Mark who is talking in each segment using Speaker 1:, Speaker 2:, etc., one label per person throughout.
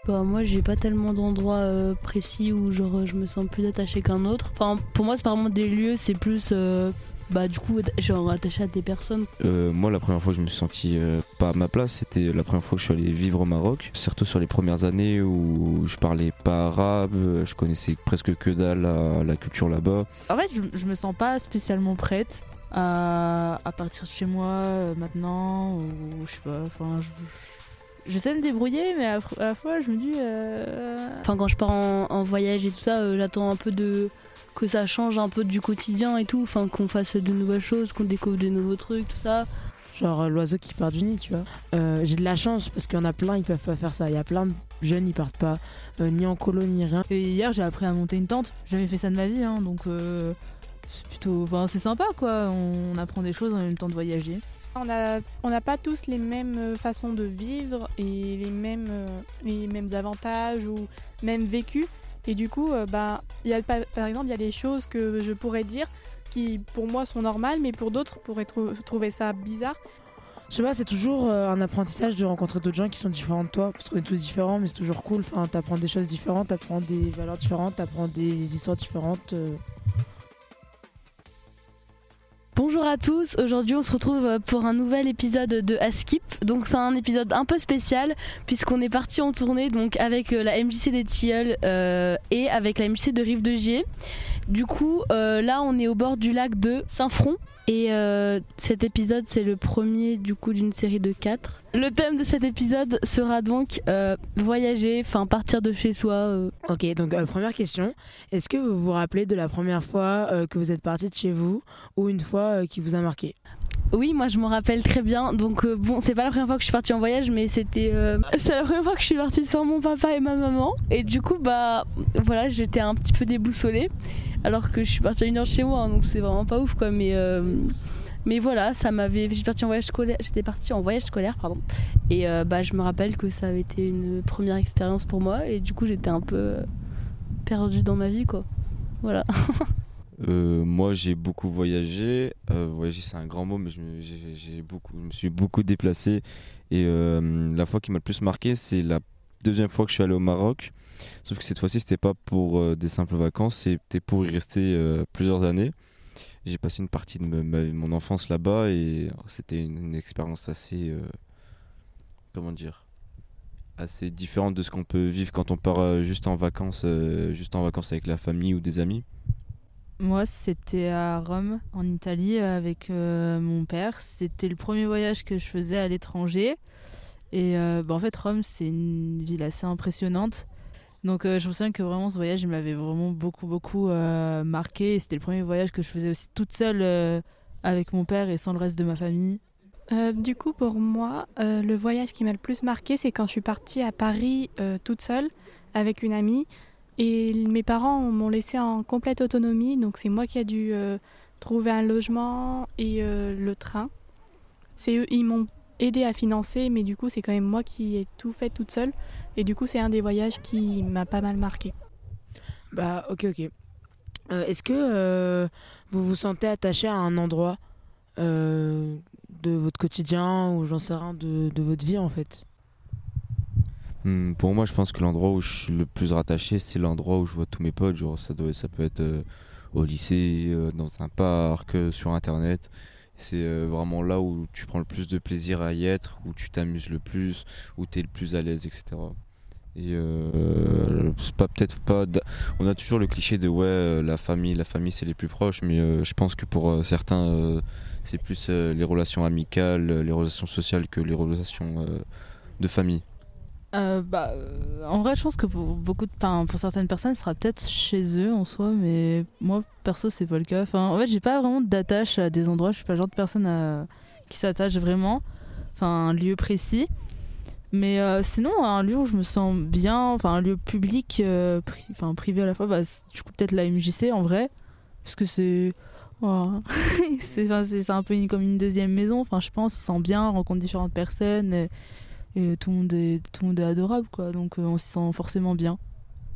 Speaker 1: Bah moi j'ai pas tellement d'endroits précis où genre je me sens plus attachée qu'un autre. Enfin pour moi c'est pas vraiment des lieux, c'est plus du coup genre attaché à des personnes.
Speaker 2: Moi la première fois que je me suis senti pas à ma place, c'était la première fois que je suis allé vivre au Maroc. Surtout sur les premières années où je parlais pas arabe, je connaissais presque que dalle à la culture là-bas.
Speaker 3: En fait je me sens pas spécialement prête à partir de chez moi maintenant, ou je sais pas, enfin je sais me débrouiller, mais à la fois je me dis
Speaker 1: Enfin quand je pars en voyage et tout ça, j'attends un peu que ça change un peu du quotidien et tout, enfin qu'on fasse de nouvelles choses, qu'on découvre de nouveaux trucs, tout ça.
Speaker 4: Genre l'oiseau qui part du nid, tu vois. J'ai de la chance parce qu'il y en a plein, ils peuvent pas faire ça. Il y a plein de jeunes, ils partent pas ni en colo ni rien.
Speaker 3: Et hier j'ai appris à monter une tente, j'ai jamais fait ça de ma vie, hein, donc c'est plutôt, enfin, c'est sympa quoi, on apprend des choses en même temps de voyager.
Speaker 5: On n'a pas tous les mêmes façons de vivre et les mêmes avantages ou même vécus. Et du coup, par exemple, il y a des choses que je pourrais dire qui pour moi sont normales, mais pour d'autres pourraient trouver ça bizarre.
Speaker 4: Je sais pas, c'est toujours un apprentissage de rencontrer d'autres gens qui sont différents de toi, parce qu'on est tous différents, mais c'est toujours cool. Enfin, t'apprends des choses différentes, t'apprends des valeurs différentes, t'apprends des histoires différentes.
Speaker 1: Bonjour à tous, aujourd'hui on se retrouve pour un nouvel épisode de Askip. Donc c'est un épisode un peu spécial puisqu'on est parti en tournée donc avec la MJC des Tilleuls et avec la MJC de Rive-de-Gier. Du coup là on est au bord du lac de Saint-Front et cet épisode c'est le premier du coup d'une série de 4. Le thème de cet épisode sera donc voyager, enfin partir de chez soi.
Speaker 4: Ok, donc première question, est-ce que vous vous rappelez de la première fois que vous êtes parti de chez vous ou une fois qui vous a marqué ?
Speaker 1: Oui, moi je m'en rappelle très bien. Donc bon, c'est pas la première fois que je suis partie en voyage, mais c'est la première fois que je suis partie sans mon papa et ma maman. Et du coup, voilà, j'étais un petit peu déboussolée, alors que je suis partie à 1 heure de chez moi, hein, donc c'est vraiment pas ouf quoi. Mais voilà, j'étais partie en voyage scolaire, pardon. Et je me rappelle que ça avait été une première expérience pour moi, et du coup j'étais un peu perdue dans ma vie quoi. Voilà.
Speaker 2: Moi j'ai beaucoup voyagé, voyager c'est un grand mot, mais je me suis beaucoup déplacé, et la fois qui m'a le plus marqué c'est la deuxième fois que je suis allé au Maroc, sauf que cette fois-ci c'était pas pour des simples vacances, c'était pour y rester plusieurs années. J'ai passé une partie de mon enfance là-bas et c'était une expérience assez assez différente de ce qu'on peut vivre quand on part juste en vacances avec la famille ou des amis.
Speaker 3: Moi, c'était à Rome, en Italie, avec mon père. C'était le premier voyage que je faisais à l'étranger. Et en fait, Rome, c'est une ville assez impressionnante. Donc, je me souviens que vraiment, ce voyage, il m'avait vraiment beaucoup marqué. Et c'était le premier voyage que je faisais aussi toute seule avec mon père et sans le reste de ma famille.
Speaker 5: Du coup, pour moi, le voyage qui m'a le plus marqué, c'est quand je suis partie à Paris toute seule avec une amie. Et mes parents m'ont laissée en complète autonomie, donc c'est moi qui ai dû trouver un logement et le train. C'est eux, ils m'ont aidé à financer, mais du coup c'est quand même moi qui ai tout fait toute seule. Et du coup c'est un des voyages qui m'a pas mal marqué.
Speaker 4: Ok. Est-ce que vous vous sentez attaché à un endroit de votre quotidien ou j'en sais rien de votre vie en fait ?
Speaker 2: Pour moi, je pense que l'endroit où je suis le plus rattaché, c'est l'endroit où je vois tous mes potes. Genre, ça peut être au lycée, dans un parc, sur internet. C'est vraiment là où tu prends le plus de plaisir à y être, où tu t'amuses le plus, où tu es le plus à l'aise, etc. Et c'est peut-être pas. On a toujours le cliché de la famille c'est les plus proches, mais je pense que pour certains, c'est plus les relations amicales, les relations sociales que les relations de famille.
Speaker 3: En vrai, je pense que pour certaines personnes, ce sera peut-être chez eux en soi, mais moi perso, c'est pas le cas. Enfin, en fait, j'ai pas vraiment d'attache à des endroits. Je suis pas le genre de personne qui s'attache vraiment, un lieu précis. Mais sinon, un lieu où je me sens bien, un lieu public, privé à la fois, du coup peut-être la MJC en vrai, parce que c'est c'est un peu comme une deuxième maison. Je pense, on se sent bien, on rencontre différentes personnes. Et tout le monde est adorable quoi, donc on se sent forcément bien.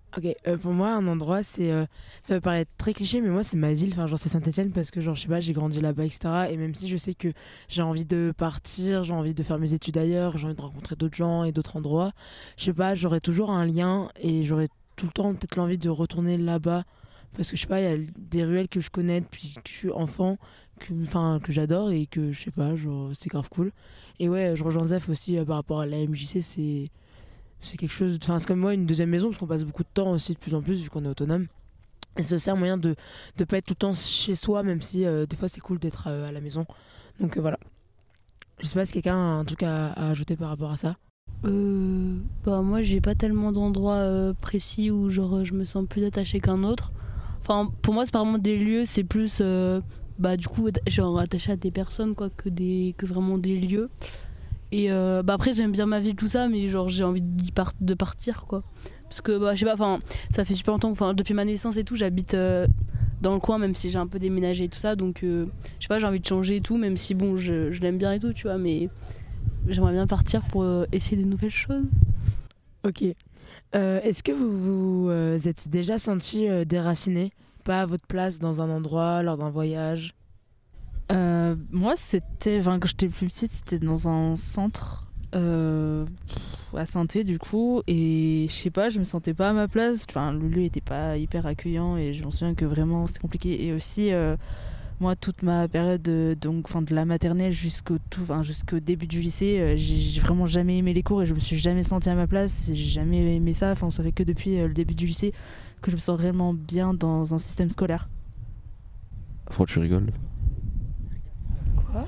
Speaker 4: Ok, pour moi, un endroit, ça peut paraître très cliché, mais moi, c'est ma ville. Enfin, genre, c'est Saint-Etienne parce que, genre, je sais pas, j'ai grandi là-bas, etc. Et même si je sais que j'ai envie de partir, j'ai envie de faire mes études ailleurs, j'ai envie de rencontrer d'autres gens et d'autres endroits, je sais pas, j'aurais toujours un lien et j'aurais tout le temps peut-être l'envie de retourner là-bas. Parce que, je sais pas, il y a des ruelles que je connais depuis que je suis enfant, que j'adore et que, je sais pas, genre, c'est grave cool. Et ouais, je rejoins Zef aussi par rapport à la MJC, c'est quelque chose, enfin c'est comme moi une deuxième maison parce qu'on passe beaucoup de temps aussi de plus en plus vu qu'on est autonome. Et c'est aussi un moyen de pas être tout le temps chez soi, même si des fois c'est cool d'être à la maison. Donc voilà. Je sais pas si quelqu'un a un truc à ajouter par rapport à ça.
Speaker 1: Bah moi j'ai pas tellement d'endroits précis où genre je me sens plus attachée qu'un autre. Enfin pour moi c'est pas vraiment des lieux, c'est plus bah du coup genre attaché à des personnes quoi que vraiment des lieux. Et bah après j'aime bien ma ville tout ça mais genre j'ai envie de partir quoi. Parce que bah je sais pas, enfin ça fait super longtemps, enfin depuis ma naissance et tout j'habite dans le coin même si j'ai un peu déménagé et tout ça donc je sais pas j'ai envie de changer et tout même si bon je l'aime bien et tout tu vois mais j'aimerais bien partir pour essayer des nouvelles choses.
Speaker 4: Ok. Est-ce que vous êtes déjà senti déraciné, pas à votre place dans un endroit lors d'un voyage?
Speaker 3: Moi, quand j'étais plus petite, c'était dans un centre à Saint-Étienne du coup, et je sais pas, je me sentais pas à ma place. Enfin, le lieu était pas hyper accueillant et je m'en souviens que vraiment c'était compliqué. Et aussi, moi, toute ma période de la maternelle jusqu'au début du lycée, j'ai vraiment jamais aimé les cours et je me suis jamais sentie à ma place. J'ai jamais aimé ça. Enfin, ça fait que depuis le début du lycée que je me sens réellement bien dans un système scolaire.
Speaker 2: Pourquoi tu rigoles?
Speaker 4: Quoi?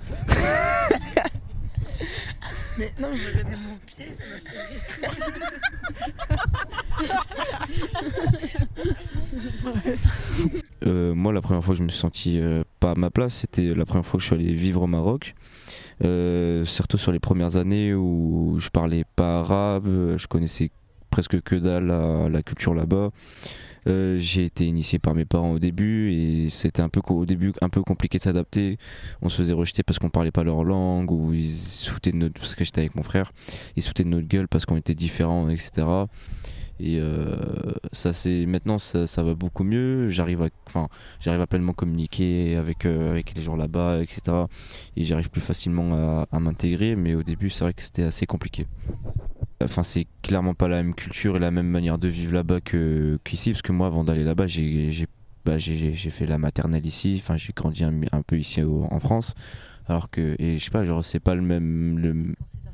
Speaker 4: Mais non, je regardais mon pied, ça m'a fait rire.
Speaker 2: Moi, la première fois que je me suis senti pas à ma place, c'était la première fois que je suis allé vivre au Maroc. Surtout sur les premières années où je parlais pas arabe, je connaissais presque que dalle à la culture là-bas. J'ai été initié par mes parents au début et c'était au début un peu compliqué de s'adapter. On se faisait rejeter parce qu'on parlait pas leur langue ou ils se foutaient de notre, parce que j'étais avec mon frère, ils se foutaient de notre gueule parce qu'on était différents, etc. Et maintenant ça va beaucoup mieux. J'arrive à pleinement communiquer avec les gens là-bas, etc. Et j'arrive plus facilement à m'intégrer, mais au début c'est vrai que c'était assez compliqué. Enfin, c'est clairement pas la même culture et la même manière de vivre là-bas qu'ici, parce que moi, avant d'aller là-bas, j'ai fait la maternelle ici. Enfin, j'ai grandi un peu ici en France, alors que et je sais pas, genre c'est pas le même.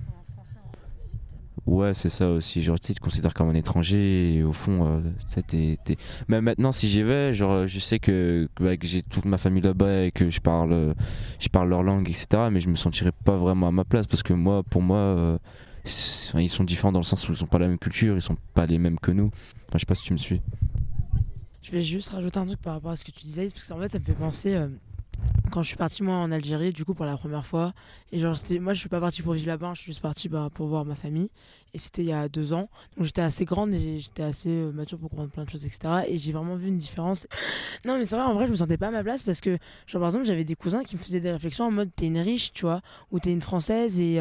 Speaker 2: Ouais, c'est ça aussi. Genre, tu sais, tu te considères comme un étranger et au fond, mais maintenant, si j'y vais, genre, je sais que j'ai toute ma famille là-bas et que je parle leur langue, etc. Mais je me sentirais pas vraiment à ma place parce que pour moi. Ils sont différents dans le sens où ils ont pas la même culture, ils sont pas les mêmes que nous. Enfin, je sais pas si tu me suis.
Speaker 4: Je vais juste rajouter un truc par rapport à ce que tu disais, parce qu'en fait, ça me fait penser quand je suis partie moi en Algérie, du coup, pour la première fois. Et genre, moi, je suis pas partie pour vivre là-bas, je suis juste partie pour voir ma famille. Et c'était il y a 2 ans. Donc j'étais assez grande et j'étais assez mature pour comprendre plein de choses, etc. Et j'ai vraiment vu une différence. Non, mais c'est vrai, en vrai, je me sentais pas à ma place parce que, genre, par exemple, j'avais des cousins qui me faisaient des réflexions en mode t'es une riche, tu vois, ou t'es une française et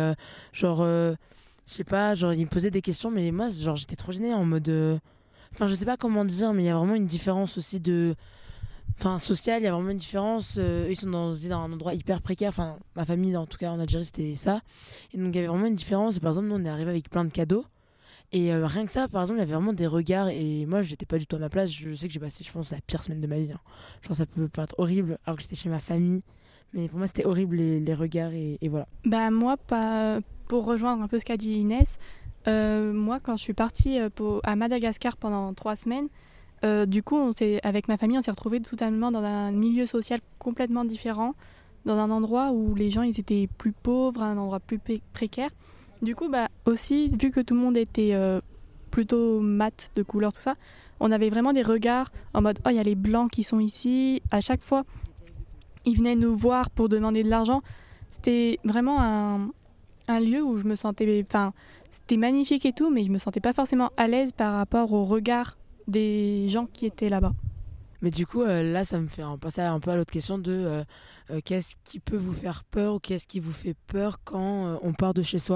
Speaker 4: je sais pas, genre ils me posaient des questions, mais moi, genre j'étais trop gênée en mode. Enfin, je sais pas comment dire, mais il y a vraiment une différence aussi Enfin, sociale, il y a vraiment une différence. Ils sont dans un endroit hyper précaire. Enfin, ma famille, en tout cas en Algérie, c'était ça. Et donc, il y avait vraiment une différence. Et par exemple, nous, on est arrivé avec plein de cadeaux. Et rien que ça, par exemple, il y avait vraiment des regards. Et moi, j'étais pas du tout à ma place. Je sais que j'ai passé, je pense, la pire semaine de ma vie. Hein. Genre, ça peut paraître horrible alors que j'étais chez ma famille. Mais pour moi, c'était horrible les regards. Et voilà.
Speaker 5: Bah, moi, pas... pour rejoindre un peu ce qu'a dit Inès, moi, quand je suis partie à Madagascar pendant 3 semaines, du coup, avec ma famille, on s'est retrouvés soudainement dans un milieu social complètement différent, dans un endroit où les gens ils étaient plus pauvres, un endroit plus précaire. Du coup, bah, aussi, vu que tout le monde était plutôt mat de couleur, tout ça, on avait vraiment des regards en mode « Oh, il y a les blancs qui sont ici ». À chaque fois, ils venaient nous voir pour demander de l'argent. C'était vraiment un lieu où je me sentais... Enfin, c'était magnifique et tout, mais je me sentais pas forcément à l'aise par rapport au regard des gens qui étaient là-bas.
Speaker 4: Mais du coup, là, ça me fait passer un peu à l'autre question de qu'est-ce qui peut vous faire peur ou qu'est-ce qui vous fait peur quand on part de chez soi?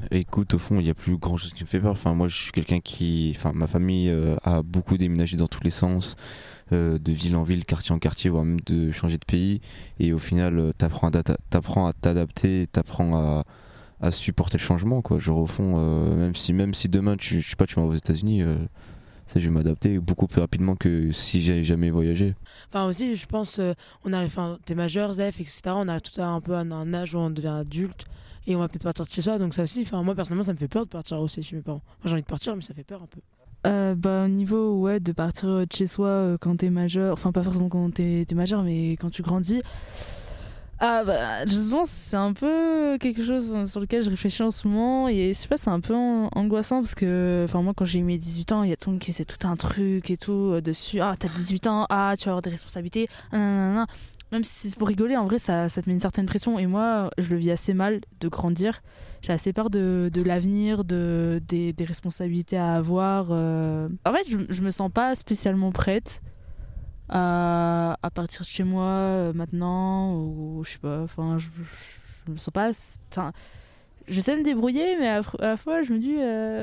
Speaker 2: Écoute, au fond, il y a plus grand chose qui me fait peur. Enfin, moi, je suis quelqu'un ma famille a beaucoup déménagé dans tous les sens, de ville en ville, quartier en quartier, voire même de changer de pays. Et au final, t'apprends à t'adapter, à supporter le changement, quoi. Genre, au fond, même si demain, je sais pas, tu vas aux États-Unis, ça, je vais m'adapter beaucoup plus rapidement que si j'avais jamais voyagé.
Speaker 4: Enfin aussi, je pense, on arrive, enfin, t'es majeur, Zef, etc. On arrive tout à un peu à un âge où on devient adulte et on va peut-être partir de chez soi. Donc ça aussi, enfin moi personnellement, ça me fait peur de partir aussi chez mes parents. Moi j'ai envie de partir, mais ça fait peur un peu.
Speaker 3: Au niveau de partir de chez soi quand t'es majeur, enfin pas forcément quand t'es majeur, mais quand tu grandis. Justement, c'est un peu quelque chose sur lequel je réfléchis en ce moment et je sais pas, c'est un peu angoissant parce que moi quand j'ai eu mes 18 ans, il y a tout le monde qui essaie tout un truc et tout dessus. Ah, t'as 18 ans, tu vas avoir des responsabilités, nanana. Même si c'est pour rigoler, en vrai ça te met une certaine pression et moi je le vis assez mal de grandir. J'ai assez peur de l'avenir, des responsabilités à avoir. En fait, je me sens pas spécialement prête à partir de chez moi maintenant, ou je sais pas, je me sens pas. Je sais me débrouiller, mais à la fois je me dis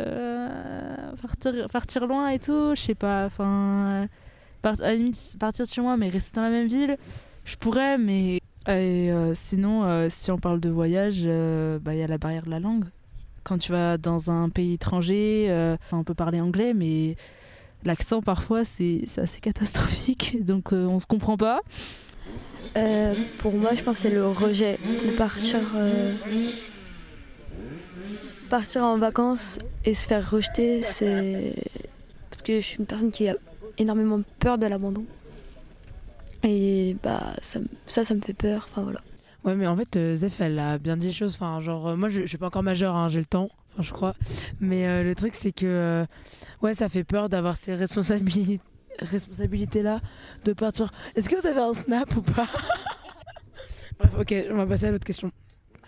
Speaker 3: partir loin et tout, je sais pas, à la limite partir de chez moi mais rester dans la même ville, je pourrais, mais sinon si on parle de voyage, y a la barrière de la langue. Quand tu vas dans un pays étranger, on peut parler anglais, mais l'accent parfois c'est assez catastrophique, donc on se comprend pas.
Speaker 6: Pour moi, je pense que c'est le rejet de partir en vacances et se faire rejeter. C'est parce que je suis une personne qui a énormément peur de l'abandon et ça me fait peur. Enfin voilà.
Speaker 4: Ouais, mais en fait, Zef, elle a bien dit les choses. Enfin, genre, moi, je suis pas encore majeure, hein, j'ai le temps, je crois. Mais le truc, c'est que, ça fait peur d'avoir ces responsabilités-là, de partir. Est-ce que vous avez un snap ou pas? Bref, ok, on va passer à l'autre question.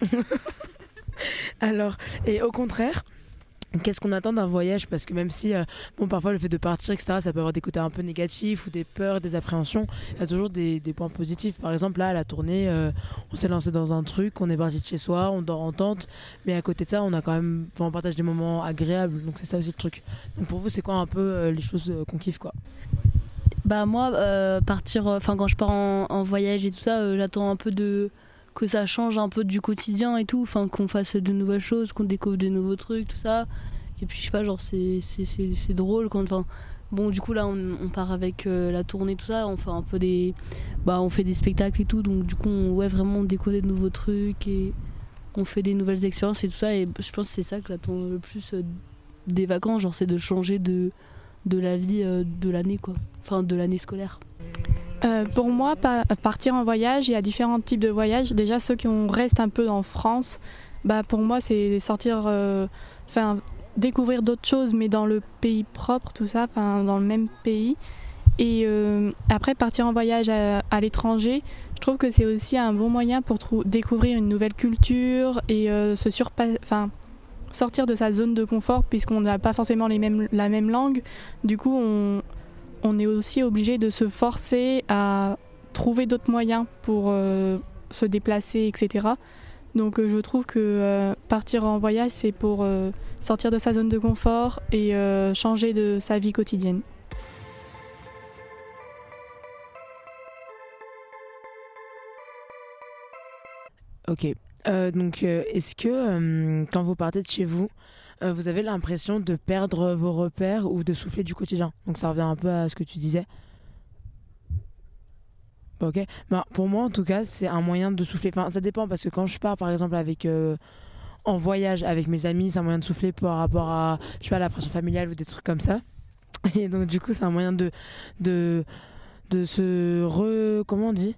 Speaker 4: Alors, et au contraire, qu'est-ce qu'on attend d'un voyage? Parce que même si, parfois le fait de partir, etc., ça peut avoir des côtés un peu négatifs ou des peurs, des appréhensions, il y a toujours des points positifs. Par exemple, là, à la tournée, on s'est lancé dans un truc, on est parti de chez soi, on dort en tente, mais à côté de ça, on partage des moments agréables, donc c'est ça aussi le truc. Donc pour vous, c'est quoi un peu les choses qu'on kiffe, quoi?
Speaker 1: Moi, partir, quand je pars en voyage et tout ça, j'attends un peu que ça change un peu du quotidien et tout, qu'on fasse de nouvelles choses, qu'on découvre de nouveaux trucs, tout ça. Et puis je sais pas, genre c'est drôle quand, du coup là on part avec la tournée, tout ça, on fait un peu on fait des spectacles et tout, donc du coup on découvre de nouveaux trucs et on fait des nouvelles expériences et tout ça, et je pense que c'est ça que j'attends le plus des vacances, genre c'est de changer de la vie de l'année, quoi, de l'année scolaire.
Speaker 5: Pour moi, partir en voyage, il y a différents types de voyages. Déjà, ceux qui restent un peu en France, pour moi, c'est sortir, découvrir d'autres choses, mais dans le pays propre, tout ça, dans le même pays. Et après, partir en voyage à l'étranger, je trouve que c'est aussi un bon moyen pour découvrir une nouvelle culture et sortir de sa zone de confort, puisqu'on n'a pas forcément la même langue. Du coup, on est aussi obligé de se forcer à trouver d'autres moyens pour se déplacer, etc. Donc je trouve que partir en voyage, c'est pour sortir de sa zone de confort et changer de sa vie quotidienne.
Speaker 4: Ok. Donc est-ce que quand vous partez de chez vous, vous avez l'impression de perdre vos repères ou de souffler du quotidien? Donc ça revient un peu à ce que tu disais. Ok. Pour moi en tout cas, c'est un moyen de souffler. Enfin, ça dépend, parce que quand je pars par exemple en voyage avec mes amis, c'est un moyen de souffler par rapport à, je sais pas, la pression familiale ou des trucs comme ça. Et donc du coup, c'est un moyen de comment on dit,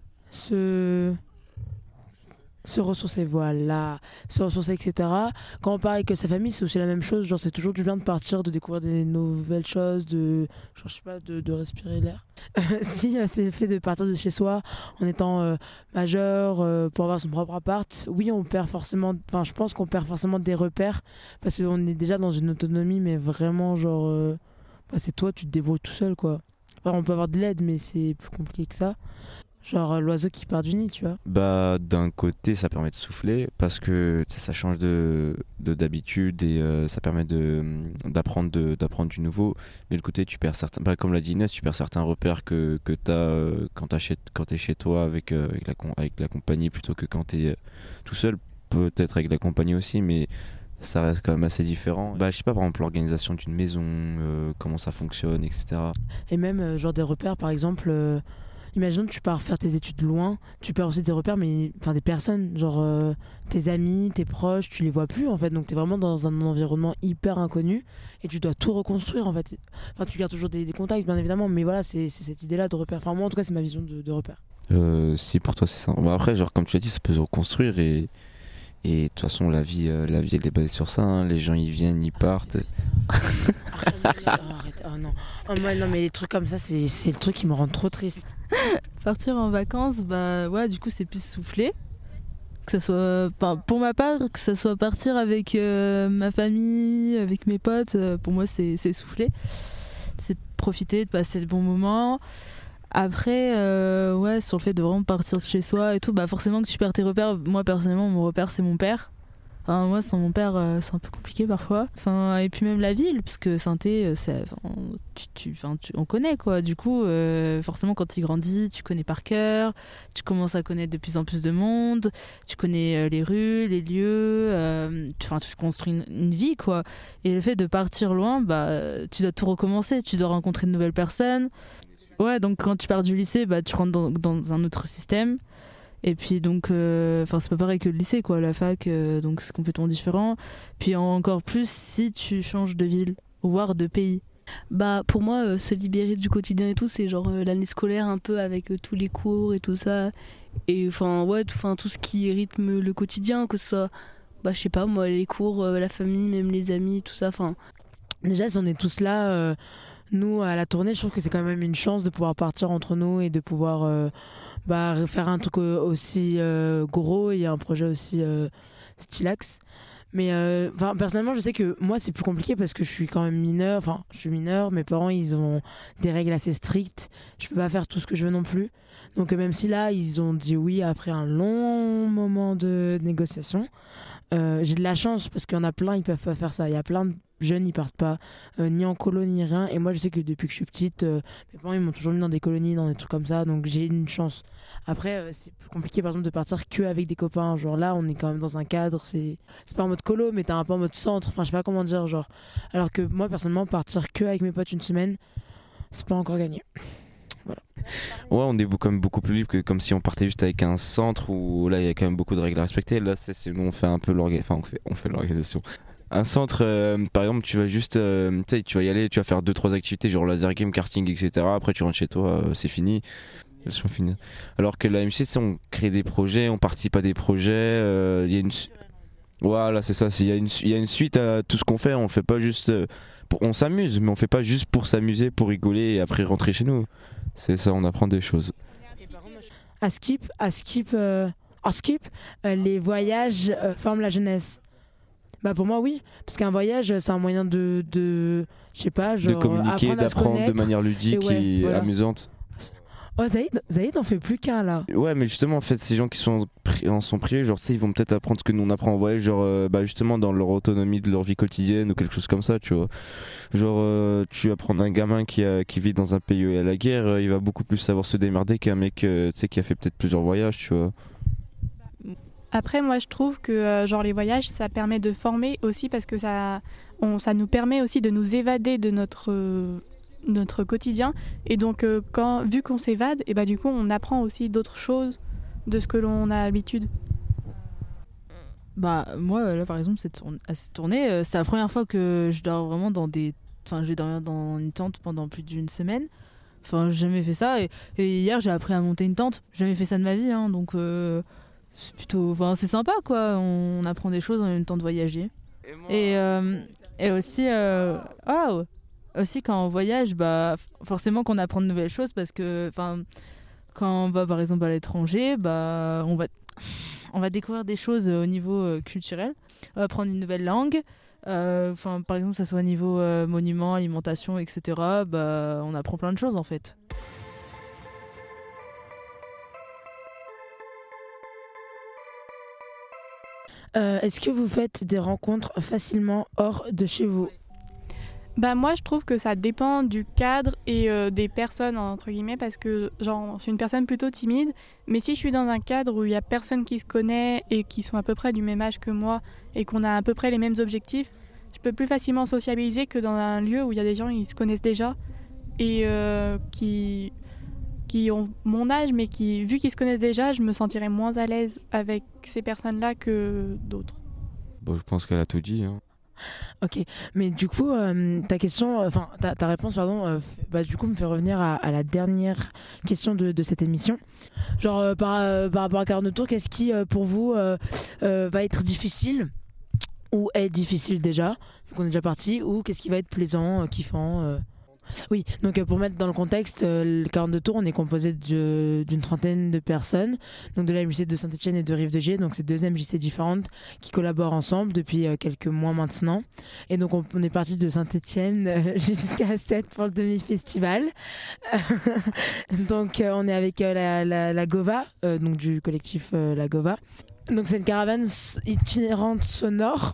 Speaker 4: se ressourcer, se ressourcer, etc. Quand on part avec sa famille, c'est aussi la même chose, genre c'est toujours du bien de partir, de découvrir des nouvelles choses, je sais pas, de respirer l'air. Si c'est le fait de partir de chez soi en étant majeur, pour avoir son propre appart, oui, on perd forcément, je pense qu'on perd forcément des repères, parce qu'on est déjà dans une autonomie, mais vraiment genre c'est toi, tu te débrouilles tout seul, quoi. On peut avoir de l'aide, mais c'est plus compliqué que ça. Genre l'oiseau qui part du nid, tu vois.
Speaker 2: Bah, d'un côté, ça permet de souffler parce que tu sais, ça change d'habitude et ça permet d'apprendre du nouveau. Mais le côté, tu perds certains, bah, comme l'a dit Inès, tu perds certains repères que tu as quand t'es chez toi avec la compagnie plutôt que quand t'es tout seul. Peut-être avec la compagnie aussi, mais ça reste quand même assez différent. Bah, je sais pas, par exemple, l'organisation d'une maison, comment ça fonctionne, etc.
Speaker 4: Et même genre des repères, par exemple, imagine tu pars faire tes études loin, tu perds aussi des repères, mais enfin des personnes, genre tes amis, tes proches, tu les vois plus en fait, donc t'es vraiment dans un environnement hyper inconnu et tu dois tout reconstruire en fait. Enfin, tu gardes toujours des contacts, bien évidemment, mais voilà, c'est cette idée-là de repères. Enfin, moi en tout cas, c'est ma vision de repères.
Speaker 2: Si pour toi c'est ça. Bah, après, genre comme tu l'as dit, ça peut se reconstruire et de toute façon la vie elle est basée sur ça. Hein. Les gens ils viennent, ils partent.
Speaker 4: Arrête. Oh non. Oh, moi, non, mais les trucs comme ça, c'est le truc qui me rend trop triste.
Speaker 3: Partir en vacances, bah ouais, du coup, c'est plus souffler. Que ça soit, pour ma part, que ça soit partir avec ma famille, avec mes potes, pour moi, c'est souffler. C'est profiter, de passer de bons moments. Après, ouais, sur le fait de vraiment partir de chez soi et tout, bah forcément que tu perds tes repères. Moi, personnellement, mon repère, c'est mon père. Enfin, moi, sans mon père, c'est un peu compliqué parfois. Enfin, et puis même la ville, parce que Saint-Thé, on connaît quoi. Du coup, forcément, quand tu grandis, tu connais par cœur, tu commences à connaître de plus en plus de monde, tu connais les rues, les lieux, tu construis une vie quoi. Et le fait de partir loin, bah, tu dois tout recommencer, tu dois rencontrer de nouvelles personnes. Ouais, donc quand tu pars du lycée, bah, tu rentres dans un autre système. Et puis donc, c'est pas pareil que le lycée, quoi, la fac, donc c'est complètement différent. Puis encore plus si tu changes de ville, voire de pays.
Speaker 1: Bah pour moi, se libérer du quotidien et tout, c'est genre l'année scolaire un peu avec tous les cours et tout ça. Et enfin ouais, tout ce qui rythme le quotidien, que ce soit, bah je sais pas moi, les cours, la famille, même les amis, tout ça. Enfin.
Speaker 4: Déjà, si on est tous là, nous à la tournée, je trouve que c'est quand même une chance de pouvoir partir entre nous et de pouvoir faire un truc aussi gros et un projet aussi stylax. Mais personnellement, je sais que moi c'est plus compliqué parce que je suis quand même mineur. Enfin, je suis mineur, mes parents ils ont des règles assez strictes. Je peux pas faire tout ce que je veux non plus. Donc même si là ils ont dit oui après un long moment de négociation, j'ai de la chance parce qu'il y en a plein ils peuvent pas faire ça. Il y a plein de jeunes ils partent pas ni en colonie ni rien. Et moi je sais que depuis que je suis petite, mes parents ils m'ont toujours mis dans des colonies, dans des trucs comme ça. Donc j'ai une chance. Après c'est plus compliqué par exemple de partir que avec des copains. Genre là on est quand même dans un cadre, c'est pas en mode colo mais t'es un peu en mode centre. Enfin je sais pas comment dire genre. Alors que moi personnellement partir que avec mes potes une semaine, c'est pas encore gagné. Voilà.
Speaker 2: Ouais, on est quand même beaucoup plus libre que comme si on partait juste avec un centre où là il y a quand même beaucoup de règles à respecter. Là nous on fait un peu on fait l'organisation. Un centre, par exemple, tu vas juste, tu vas y aller, tu vas faire 2-3 activités genre laser game, karting, etc. Après tu rentres chez toi, c'est fini. Alors que la MC, on crée des projets, on participe à des projets. Il y a une, voilà, c'est ça. Il y a une suite à tout ce qu'on fait. On fait pas juste, on s'amuse, mais on fait pas juste pour s'amuser, pour rigoler et après rentrer chez nous. C'est ça, on apprend des choses.
Speaker 4: À Skip, les voyages forment la jeunesse. Bah pour moi oui, parce qu'un voyage c'est un moyen de je sais pas, genre
Speaker 2: de communiquer, d'apprendre de manière ludique et voilà. Amusante.
Speaker 4: Oh Zaïd en fait plus qu'un là.
Speaker 2: Ouais mais justement en fait ces gens qui en sont privés, genre ils vont peut-être apprendre ce que nous on apprend en voyage, genre justement dans leur autonomie de leur vie quotidienne ou quelque chose comme ça, tu vois. Genre tu vas prendre un gamin qui vit dans un pays où il y a la guerre, il va beaucoup plus savoir se démerder qu'un mec qui a fait peut-être plusieurs voyages, tu vois.
Speaker 5: Après, moi, je trouve que genre les voyages, ça permet de former aussi parce que ça nous permet aussi de nous évader de notre quotidien. Et donc, vu qu'on s'évade, et bah, du coup, on apprend aussi d'autres choses de ce que l'on a l'habitude.
Speaker 3: Bah, moi, là, par exemple, à cette tournée, c'est la première fois que je dors vraiment je vais dormir dans une tente pendant plus d'une semaine. Enfin, j'ai jamais fait ça. Et hier, j'ai appris à monter une tente. J'ai jamais fait ça de ma vie, hein, donc... c'est plutôt, c'est sympa quoi, on apprend des choses en même temps de voyager. Et aussi aussi quand on voyage, bah forcément qu'on apprend de nouvelles choses parce que quand on va par exemple à l'étranger, bah on va découvrir des choses au niveau culturel, on va apprendre une nouvelle langue. Par exemple, ça soit au niveau monuments, alimentation, etc. Bah on apprend plein de choses en fait.
Speaker 4: Est-ce que vous faites des rencontres facilement hors de chez vous?
Speaker 5: Bah moi je trouve que ça dépend du cadre et des personnes entre guillemets parce que genre je suis une personne plutôt timide mais si je suis dans un cadre où il y a personne qui se connaît et qui sont à peu près du même âge que moi et qu'on a à peu près les mêmes objectifs, je peux plus facilement sociabiliser que dans un lieu où il y a des gens qui se connaissent déjà et qui ont mon âge mais qui vu qu'ils se connaissent déjà, je me sentirais moins à l'aise avec ces personnes-là que d'autres.
Speaker 2: Bon, je pense qu'elle a tout dit. Hein.
Speaker 4: Ok, mais du coup, ta réponse, pardon, du coup, me fait revenir à la dernière question de cette émission. Genre, par rapport à 42 tours, qu'est-ce qui, pour vous, va être difficile ou est difficile déjà, vu qu'on est déjà parti, ou qu'est-ce qui va être plaisant, kiffant Oui, donc pour mettre dans le contexte, le 42 tours, on est composé d'une trentaine de personnes, donc de la MJC de Saint-Etienne et de Rive-de-Gier, donc c'est deux MJC différentes qui collaborent ensemble depuis quelques mois maintenant. Et donc on est parti de Saint-Etienne jusqu'à 7 pour le demi-festival. Donc on est avec la Gova, donc du collectif La Gova. Donc c'est une caravane itinérante sonore.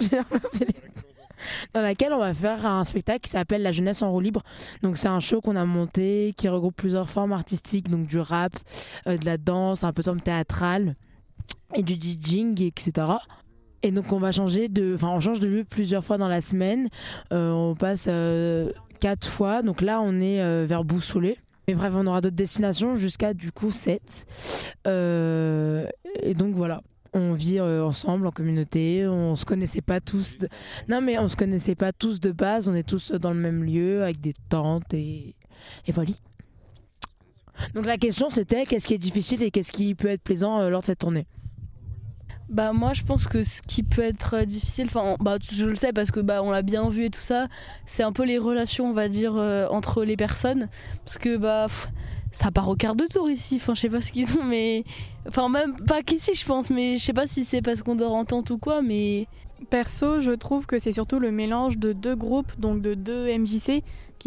Speaker 4: Dans laquelle on va faire un spectacle qui s'appelle La Jeunesse en roue libre. Donc c'est un show qu'on a monté qui regroupe plusieurs formes artistiques, donc du rap, de la danse, un peu de forme théâtrale et du DJing, etc. Et donc on change de lieu plusieurs fois dans la semaine. On passe 4 fois. Donc là on est vers Boussolet. Mais bref, on aura d'autres destinations jusqu'à du coup 7. Et donc voilà. On vit ensemble en communauté, on se connaissait pas tous. On se connaissait pas tous de base, on est tous dans le même lieu avec des tentes et voilà. Donc la question c'était qu'est-ce qui est difficile et qu'est-ce qui peut être plaisant lors de cette tournée?
Speaker 1: Bah moi je pense que ce qui peut être difficile, je le sais parce que on l'a bien vu et tout ça, c'est un peu les relations on va dire entre les personnes parce que ça part au quart de tour ici, je sais pas ce qu'ils ont mais même pas qu'ici je pense mais je sais pas si c'est parce qu'on dort en tente ou quoi mais
Speaker 5: perso je trouve que c'est surtout le mélange de deux groupes donc de deux MJC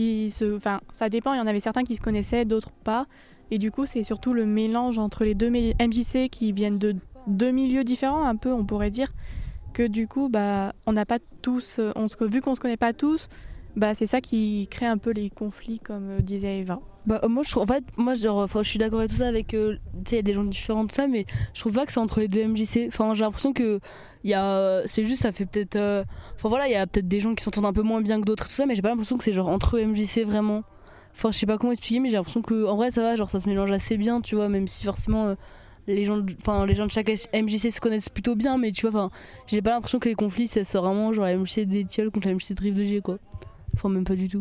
Speaker 5: ça dépend, il y en avait certains qui se connaissaient, d'autres pas et du coup c'est surtout le mélange entre les deux MJC qui viennent de deux milieux différents un peu on pourrait dire que du coup on n'a pas tous vu qu'on se connaît pas tous c'est ça qui crée un peu les conflits comme disait Eva.
Speaker 1: Moi je suis d'accord avec tout ça avec il y a des gens différents tout ça mais je trouve pas que c'est entre les deux MJC j'ai l'impression que c'est juste ça fait peut-être il y a peut-être des gens qui s'entendent un peu moins bien que d'autres tout ça mais j'ai pas l'impression que c'est genre entre MJC vraiment je sais pas comment expliquer mais j'ai l'impression que en vrai ça va ça se mélange assez bien tu vois même si forcément les gens de chaque MJC se connaissent plutôt bien mais tu vois j'ai pas l'impression que les conflits c'est vraiment genre la MJC d'Étiole contre la MJC de Rive-de-Gier quoi même pas du tout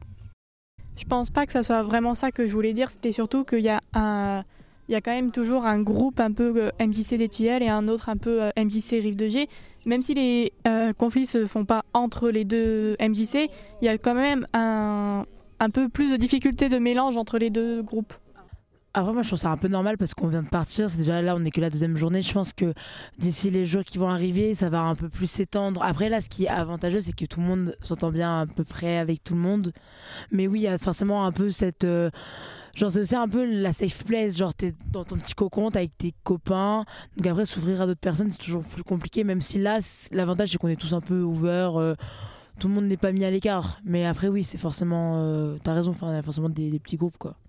Speaker 5: Je pense pas que ça soit vraiment ça que je voulais dire, c'était surtout qu'il y a quand même toujours un groupe un peu MJC d'Étiole et un autre un peu MJC Rive-de-Gier. Même si les conflits se font pas entre les deux MJC, il y a quand même un peu plus de difficultés de mélange entre les deux groupes.
Speaker 4: Après moi je trouve ça un peu normal parce qu'on vient de partir, c'est déjà là on est que la deuxième journée, je pense que d'ici les jours qui vont arriver ça va un peu plus s'étendre. Après là ce qui est avantageux c'est que tout le monde s'entend bien à peu près avec tout le monde, mais oui il y a forcément un peu cette c'est aussi un peu la safe place, genre t'es dans ton petit cocon, t'es avec tes copains, donc après s'ouvrir à d'autres personnes c'est toujours plus compliqué, même si là l'avantage c'est qu'on est tous un peu ouverts, tout le monde n'est pas mis à l'écart, mais après oui c'est forcément t'as raison, il y a forcément des petits groupes quoi.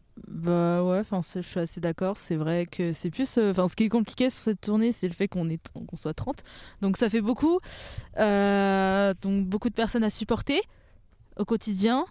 Speaker 3: Je suis assez d'accord, c'est vrai que c'est plus ce qui est compliqué sur cette tournée c'est le fait qu'on soit 30 donc ça fait beaucoup donc beaucoup de personnes à supporter au quotidien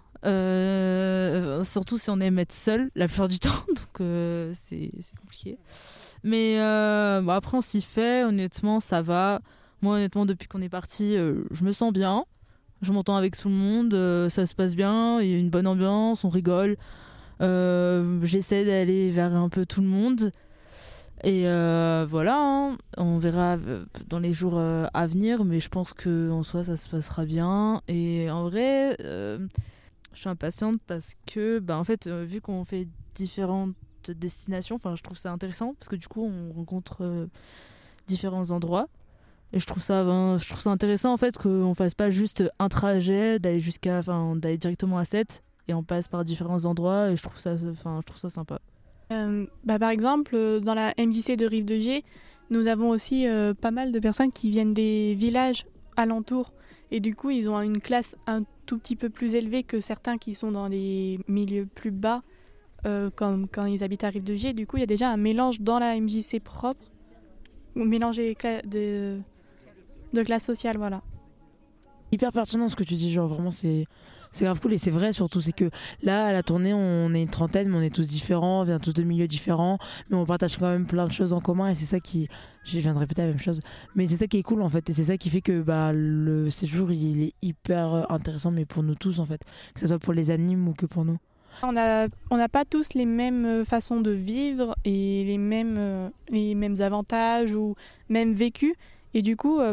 Speaker 3: surtout si on aime être seul la plupart du temps donc c'est compliqué mais après on s'y fait, honnêtement ça va. Moi honnêtement depuis qu'on est parti je me sens bien, je m'entends avec tout le monde, ça se passe bien, il y a une bonne ambiance, on rigole. J'essaie d'aller vers un peu tout le monde et voilà on verra dans les jours à venir mais je pense qu'en soi ça se passera bien et en vrai je suis impatiente parce que en fait vu qu'on fait différentes destinations je trouve ça intéressant parce que du coup on rencontre différents endroits et je trouve ça intéressant en fait qu'on fasse pas juste un trajet d'aller directement à 7 et on passe par différents endroits et je trouve ça sympa.
Speaker 5: Par exemple, dans la MJC de Rive-de-Gier, nous avons aussi pas mal de personnes qui viennent des villages alentours. Et du coup, ils ont une classe un tout petit peu plus élevée que certains qui sont dans les milieux plus bas, comme quand ils habitent à Rive-de-Gier. Du coup, il y a déjà un mélange dans la MJC propre, un mélange de classe sociale, voilà.
Speaker 4: Hyper pertinent ce que tu dis, genre vraiment c'est grave cool et c'est vrai surtout, c'est que là à la tournée on est une trentaine mais on est tous différents, on vient tous de milieux différents mais on partage quand même plein de choses en commun et c'est ça qui, je viens de répéter la même chose, mais c'est ça qui est cool en fait et c'est ça qui fait que le séjour il est hyper intéressant mais pour nous tous en fait, que ce soit pour les animes ou que pour nous.
Speaker 5: On n'a pas tous les mêmes façons de vivre et les mêmes avantages ou même vécus et du coup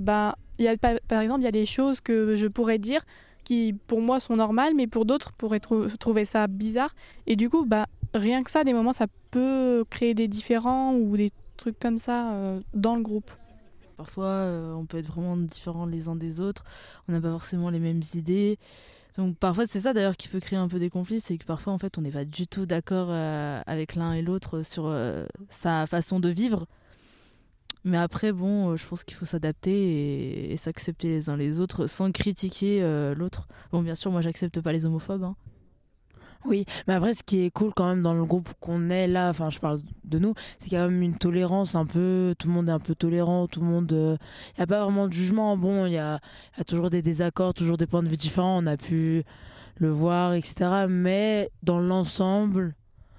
Speaker 5: par exemple, il y a des choses que je pourrais dire qui, pour moi, sont normales, mais pour d'autres, pourraient trouver ça bizarre. Et du coup, rien que ça, des moments, ça peut créer des différends ou des trucs comme ça dans le groupe.
Speaker 3: Parfois, on peut être vraiment différents les uns des autres. On n'a pas forcément les mêmes idées. Donc parfois, c'est ça d'ailleurs qui peut créer un peu des conflits. C'est que parfois, en fait, on n'est pas du tout d'accord avec l'un et l'autre sur sa façon de vivre. Mais après, bon, je pense qu'il faut s'adapter et s'accepter les uns les autres sans critiquer l'autre. Bon, bien sûr, moi, j'accepte pas les homophobes. Hein.
Speaker 4: Oui, mais après, ce qui est cool quand même dans le groupe qu'on est là, enfin, je parle de nous, c'est qu'il y a quand même une tolérance un peu, tout le monde est un peu tolérant, tout le monde... Il n'y a pas vraiment de jugement. Bon, il y a toujours des désaccords, toujours des points de vue différents, on a pu le voir, etc. Mais dans l'ensemble...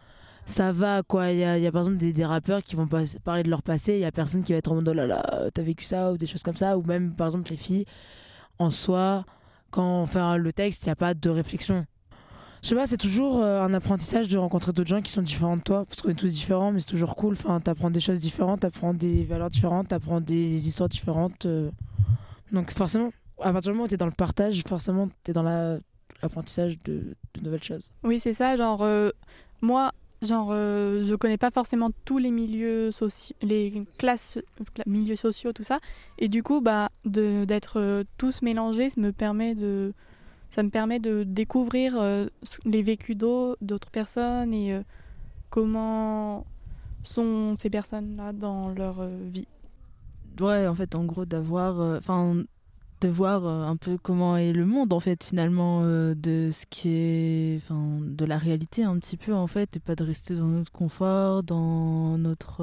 Speaker 4: ça va quoi, il y a par exemple des rappeurs qui vont parler de leur passé, il y a personne qui va être en mode oh là là t'as vécu ça ou des choses comme ça, ou même par exemple les filles en soi quand on fait le texte il n'y a pas de réflexion. Je sais pas, c'est toujours un apprentissage de rencontrer d'autres gens qui sont différents de toi parce qu'on est tous différents mais c'est toujours cool, enfin, t'apprends des choses différentes, t'apprends des valeurs différentes, t'apprends des histoires différentes donc forcément à partir du moment où t'es dans le partage forcément t'es dans l'apprentissage de nouvelles choses.
Speaker 5: Oui c'est ça, genre moi je connais pas forcément tous les milieux sociaux, les classes, milieux sociaux, tout ça. Et du coup, d'être tous mélangés, ça me permet de découvrir les vécus d'autres personnes et comment sont ces personnes-là dans leur vie.
Speaker 3: Ouais, en fait, en gros, de voir un peu comment est le monde en fait finalement de ce qui est de la réalité un petit peu en fait et pas de rester dans notre confort dans notre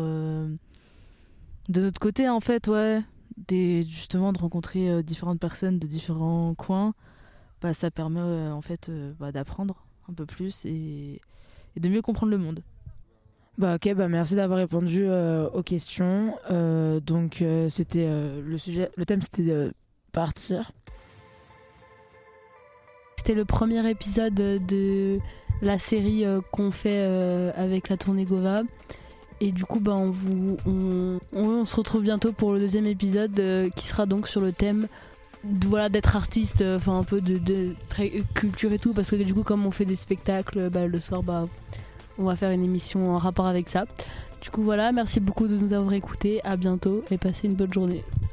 Speaker 3: de notre côté en fait ouais justement de rencontrer différentes personnes de différents coins ça permet en fait d'apprendre un peu plus et de mieux comprendre le monde.
Speaker 4: Ok, merci d'avoir répondu aux questions donc c'était le thème c'était partir.
Speaker 1: C'était le premier épisode de la série qu'on fait avec la tournée Gova et du coup on se retrouve bientôt pour le deuxième épisode qui sera donc sur le thème d'être artiste, un peu de culture et tout parce que du coup comme on fait des spectacles le soir on va faire une émission en rapport avec ça. Du coup merci beaucoup de nous avoir écoutés, à bientôt et passez une bonne journée.